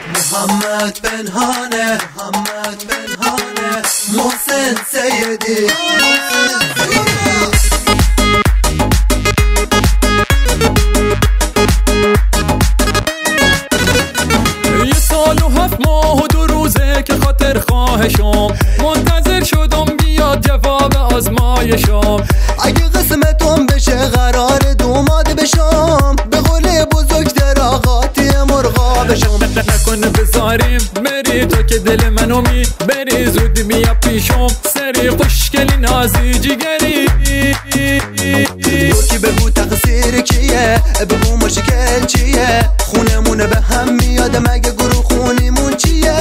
محمد پنهانه محسن سیدی یه سال و 7 ماه و 2 روزه که خاطر خواهشم منتظر شدم بیاد جواب آزمایشم. اگه قسمتم بشه قرار دوماد بشم، به قول بزرگتر آقاتی مرغا بشم. نکنه بذاریم بری تو که دل منو بری، زودی بیا پیشم سری خوشگلی نازی جگری. تو که بگو تقصیر کیه، بگو مشکل چیه، خونمونه به هم میاد مگه گروه خونیمون چیه؟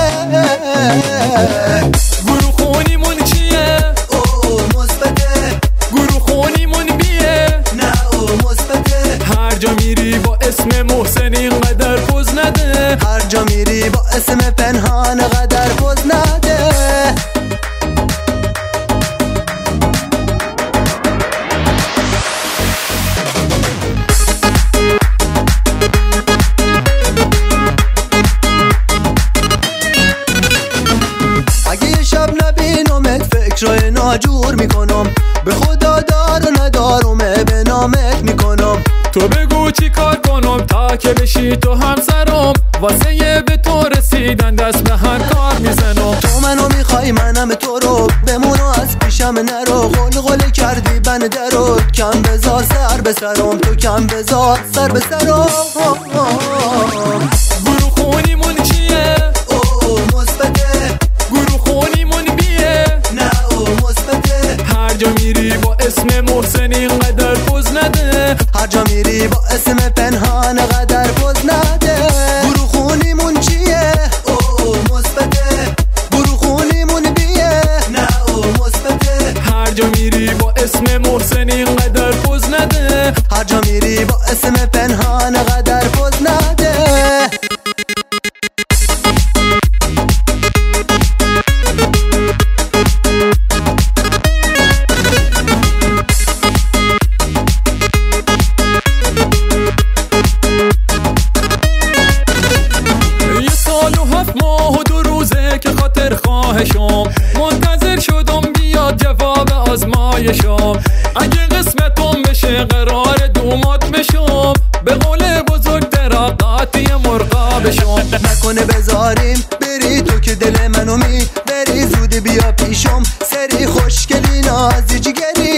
گروه خونیمون چیه؟ او مثبته. گروه خونیمون بیه؟ نه او مثبته. هر جا میری با اسم محسن اینقدر پوز نده، هر جا میری با اسم پنهان قدر پوز نده. اگه یه شب نبینمت فکرای ناجور میکنم، به خدا دار و ندارمه به نامت میکنم. تو بگو چی کار کنم تا که بشی تو همسرم، واسه یه به تو رسیدن دست به هر کار میزنم. تو منو میخوای منم تو رو، بمونو از پیشم نرو. غل کردی بنده رو، کم بذار سر به سرم، تو کم بذار سر به سرم. گروه خونیمون چیه؟ او مثبته. گروه خونیمون بیه؟ نه او مثبته. هر جا میری با اسم محسن اینقدر پوز نده، هر جا میری با اسم پنهان قدر پوز نده. گروه خونیمون چیه؟ او مثبته. گروه خونیمون بیه؟ نه او مثبته. هر جا میری با اسم محسن اینقدر پوز نده، هر جا میری با اسم پنهان قدر پوز نده. منتظر شدم بیاد جواب آزمایشم. اگه قسمتم بشه قرار دومات بشم، به قول بزرگتر آقاتی مرغا بشم. نکنه بذاریم بری تو که دل منو بری، زود بیا پیشم سری خوشگلی نازی جگری.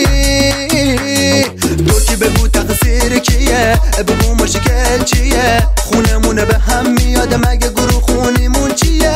تو که بگو تقصیر کیه، بگو مشکل چیه، خونمونه به هم میاد مگه گروه خونیمون چیه؟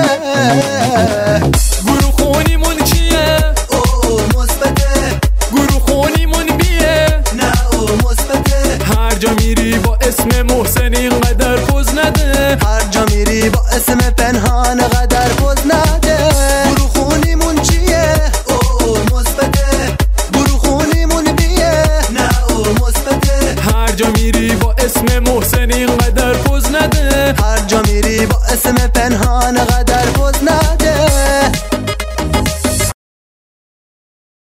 گروه خونیمون چیه؟ او مثبته. گروه خونیمون بیه؟ نه او مثبته. هر جا میری با اسم محسن اینقدر پوز نده، هر جا میری با اسم پنهان قدر پوز نده. گروه خونیمون چیه؟ او مثبته. گروه خونیمون بیه؟ نه او مثبته. هر جا میری با اسم محسن اینقدر پوز نده، هر جا میری با اسم پنهان قدر